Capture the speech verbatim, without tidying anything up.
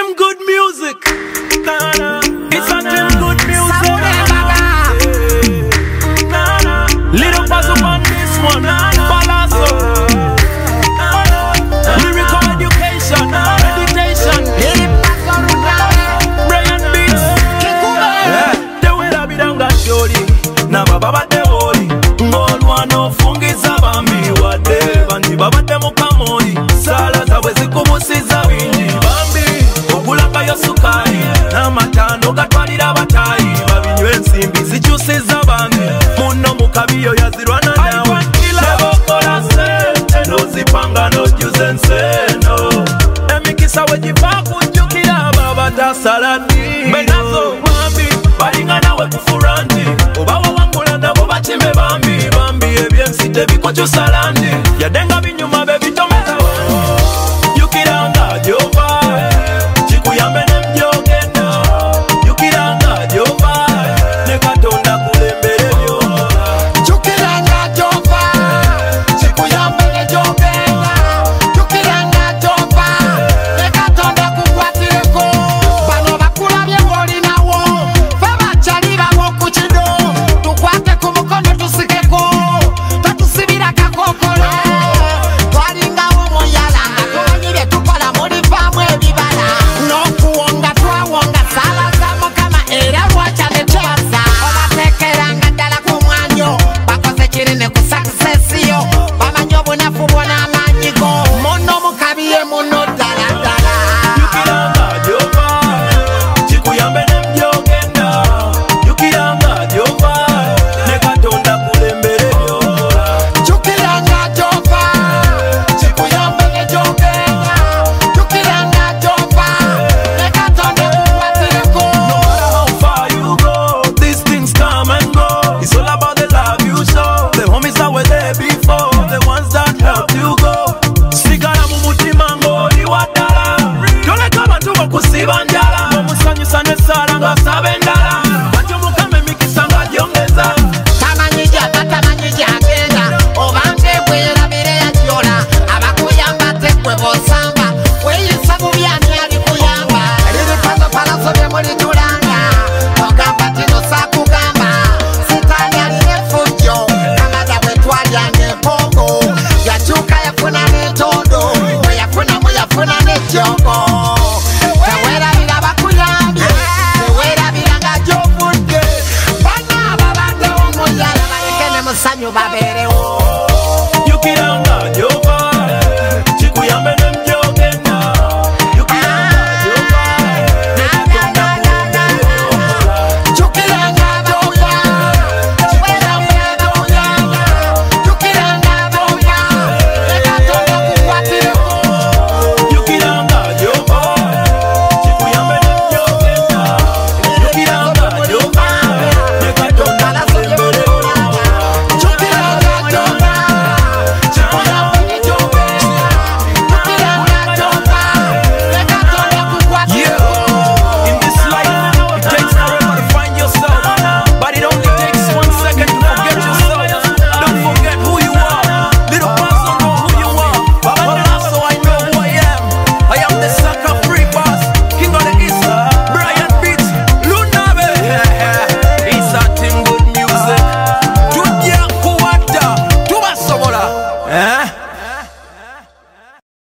Tim Good Music. Nah, it's a Tim Good Music. Nah, nah. Little puzzle on this one. Balance up. Lyrical education, meditation. Brian Beats. The way that be done got shorty. Na baba bate boli. Ngolwano fungiza bambi wade. Bandi baba te mukamori. Sala zawe zikubusiza bingi. Bambi ogulaka yo sukari. Na matano gatwalira batayi. Babinywe ensimbi zikyusiza bambi. Muno mukabiyo yazirwana nawe. Nebokola sente nozipanga nojuze nseno. Emikisa wejiva kujukira baba tasalani. Benazo bambi balinga nawe kufuranti. Obawa wangula nabo bachime bambi. Bambi ebyensite bikwacho salandi. Yadenga binyuma bebitomeza yukiranga jova. Chikuyambe nemjogenda. Yukiranga jova. Nekatonda kulembere byo. Yukiranga jova. Chikuyambe nemjogenda. Yukiranga jova. Nekatonda kukwatireko. Bano bakulabye ngoli nawo. Faba chali bawo kuchido. Tukwate ku mukono tusikeko. Tatusibira kakokolo. Twalingawo moyala. Twanyire tukola muri famwe ebibala. N'okuwonga twawonga sala za Mukama era lwakyane twasa. Obatekeranga ddala ku mwanyo. Bakoze kirine ku success yo. Bamanyi obunafu bwona amanyigo. Muno mukabiye muno ddala ddala. Yukiranga jova. Chikuyambe nemjogenda. Yukiranga jova. Nekatonda kulembere byo. Yukiranga jova. Chikuyambe nemjogenda. Yukiranga jova. Nekatonda kukwatireko. No matter how far you go, these things come and go. It's all about the love you show. The homies that were there before, the ones that helped you go. Sigala mu mutima ng'oli waddala. Toleka abantu bakusiba njala. Omusanyusa n'essaala nga